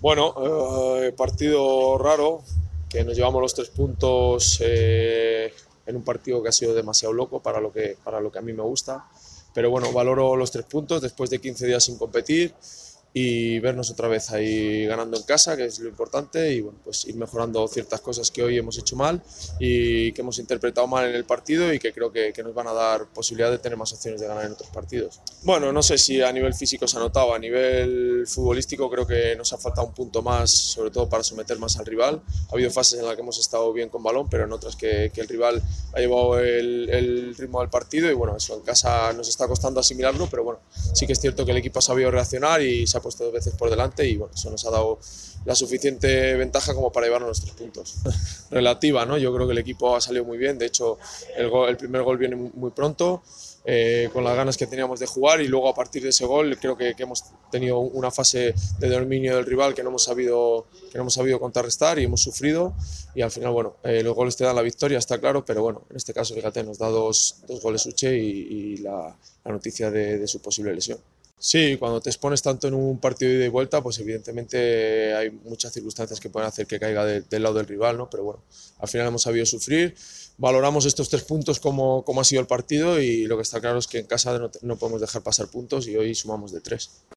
Bueno, partido raro, que nos llevamos los 3 puntos en un partido que ha sido demasiado loco para lo que a mí me gusta. Pero bueno, valoro los 3 puntos después de 15 días sin competir y vernos otra vez ahí ganando en casa, que es lo importante, y bueno, pues ir mejorando ciertas cosas que hoy hemos hecho mal y que hemos interpretado mal en el partido y que creo que nos van a dar posibilidad de tener más opciones de ganar en otros partidos. Bueno, no sé si a nivel físico se ha notado, a nivel futbolístico creo que nos ha faltado un punto más, sobre todo para someter más al rival. Ha habido fases en las que hemos estado bien con balón, pero en otras que el rival ha llevado el ritmo del partido y bueno, eso en casa nos está costando asimilarlo, pero bueno, sí que es cierto que el equipo ha sabido reaccionar y se ha puesto 2 veces por delante y bueno, eso nos ha dado la suficiente ventaja como para llevarnos los 3 puntos. Relativa, ¿no? Yo creo que el equipo ha salido muy bien, de hecho el primer gol viene muy pronto, con las ganas que teníamos de jugar y luego a partir de ese gol creo que hemos tenido una fase de dominio del rival que no hemos sabido contrarrestar y hemos sufrido y al final, bueno, los goles te dan la victoria, está claro, pero bueno, en este caso, fíjate, nos da dos goles Uche y la noticia de su posible lesión. Sí, cuando te expones tanto en un partido de ida y vuelta, pues evidentemente hay muchas circunstancias que pueden hacer que caiga del lado del rival, ¿no? Pero bueno, al final hemos sabido sufrir, valoramos estos 3 puntos como ha sido el partido y lo que está claro es que en casa no podemos dejar pasar puntos y hoy sumamos de 3.